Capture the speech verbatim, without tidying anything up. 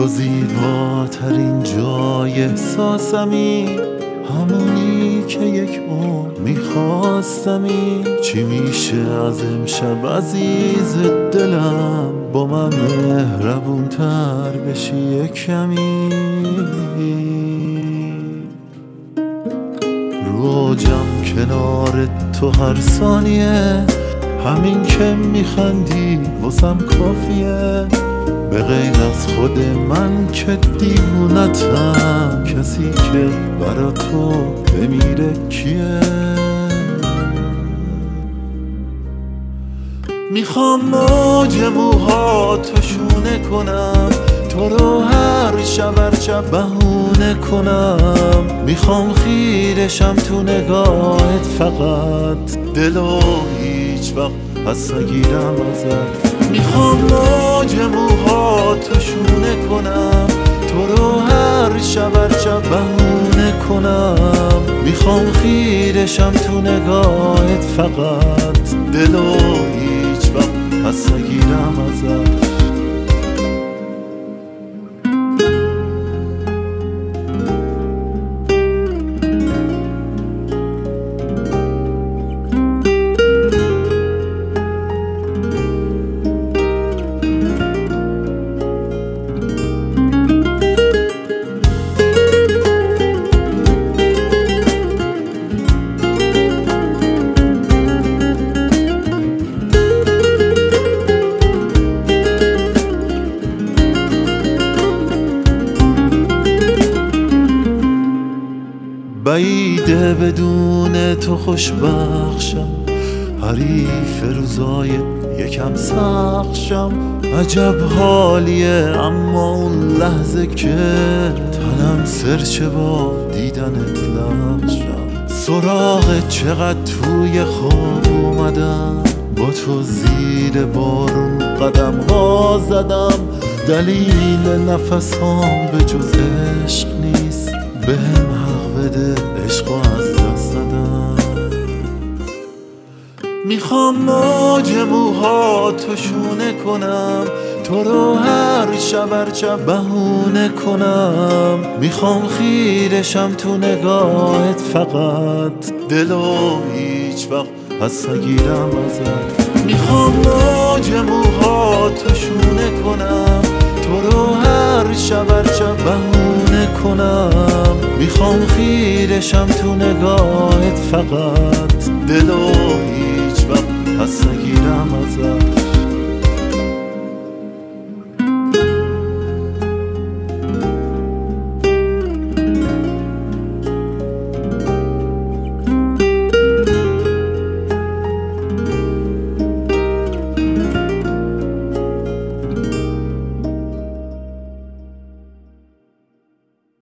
تو زیباترین جای احساسمی، همونی که یک عمر میخواستمی. چی میشه از امشب عزیز دلم، با من مهربونتر بشی یک کمی. رو اوجم کنار تو هر ثانیه، همین که میخندی واسم کافیه. به غیر از خود من که دیوونتم، کسی که برا تو بمیره کیه؟ میخوام موج موهاتو شونه کنم، تو رو هر شب هر شب بهونه کنم. میخوام خیرشم تو نگاهت فقط، دلو هیچ وقت پس نگیرم ازت. میخوام موج موهاتو شونه کنم، تو رو هر شب هر شب بهونه کنم. میخوام خیرشم تو نگاهت فقط، دلو هیچ وقت پس نگیرم ازت. بعیده بدون تو خوشبخشم، حریف روزای یکم سخشم. عجب حالیه اما اون لحظه که تنم سرچه با دیدنت لغشم. سراغ چقدر توی خواب اومدم، با تو زیر بارون قدم ها زدم. دلیل نفس هم به جز عشق نیست، بهم حق بده عشقو از دست ندم. میخوام موج موهاتو شونه کنم، تو رو هر شب هر شب بهونه کنم. میخوام خیرشم تو نگاهت فقط، دلو هیچ وقت پس نگیرم ازت. میخوام موج موهاتو شونه کنم، تو رو هر شب هر شب بهونه کنم. میخوام خیرشم تو نگاهت فقط، دلو هیچ وقت پس نگیرم ازت.